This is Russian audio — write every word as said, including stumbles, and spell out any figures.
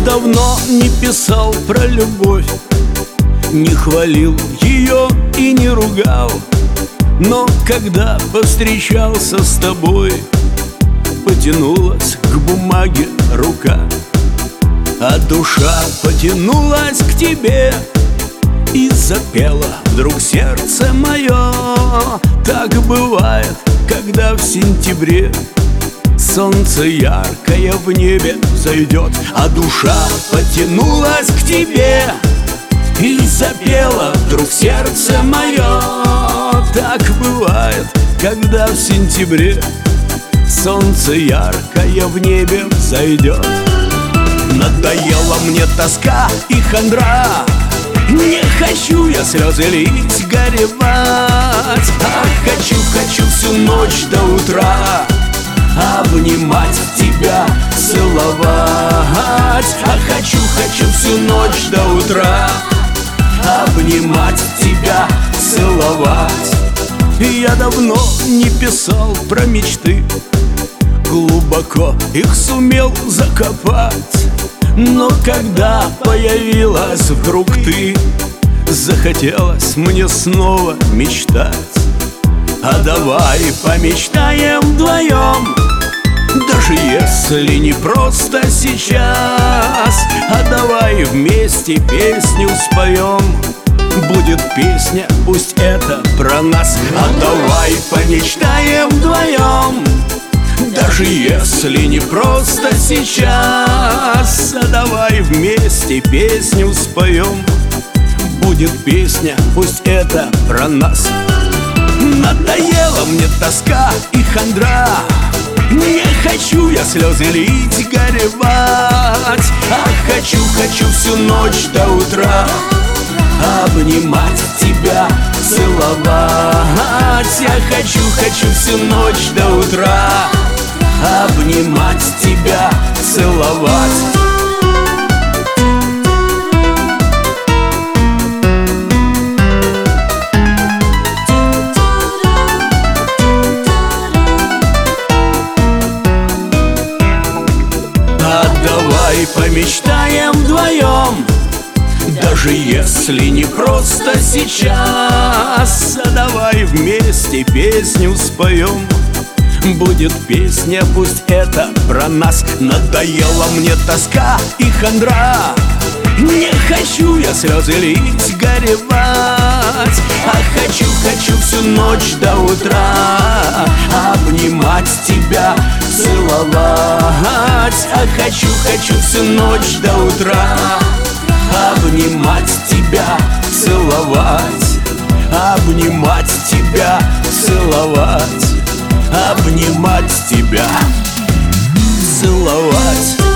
давно не писал про любовь, не хвалил ее и не ругал. Но когда повстречался с тобой, потянулась к бумаге рука, а душа потянулась к тебе и запела вдруг сердце мое. Так бывает, когда в сентябре солнце яркое в небе взойдет, а душа потянулась к тебе и запела вдруг сердце мое. Так бывает, когда в сентябре солнце яркое в небе взойдет. Надоела мне тоска и хандра, не хочу я слезы лить, горевать. А хочу, хочу всю ночь до утра обнимать тебя, целовать. А хочу, хочу всю ночь до утра обнимать тебя, целовать. И я давно не писал про мечты, глубоко их сумел закопать. Но когда появилась вдруг ты, захотелось мне снова мечтать. А давай помечтаем вдвоем, даже если не просто сейчас. А давай вместе песню споем, будет песня, пусть это про нас. А давай помечтаем вдвоем, даже если не просто сейчас. А давай вместе песню споем, будет песня, пусть это про нас. Надоела мне тоска и хандра, не хочу я слезы лить, горевать. А хочу, хочу всю ночь до утра обнимать тебя, целовать. Я хочу, хочу всю ночь до утра обнимать тебя, целовать. Давай помечтаем вдвоем, даже если не просто сейчас. А давай вместе песню споем, будет песня, пусть это про нас. Надоела мне тоска и хандра, не хочу я слезы лить, горевать. А хочу, хочу всю ночь до утра обнимать тебя, целовать. А хочу, хочу всю ночь до утра обнимать тебя, целовать. Обнимать тебя, целовать. Обнимать тебя, целовать.